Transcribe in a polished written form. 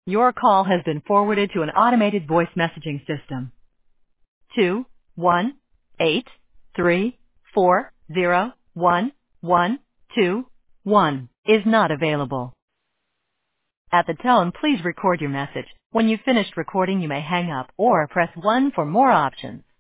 Your call has been forwarded to an automated voice messaging system. 21834011221 is not available. At the tone, please record your message. When you've finished recording, you may hang up or press 1 for more options.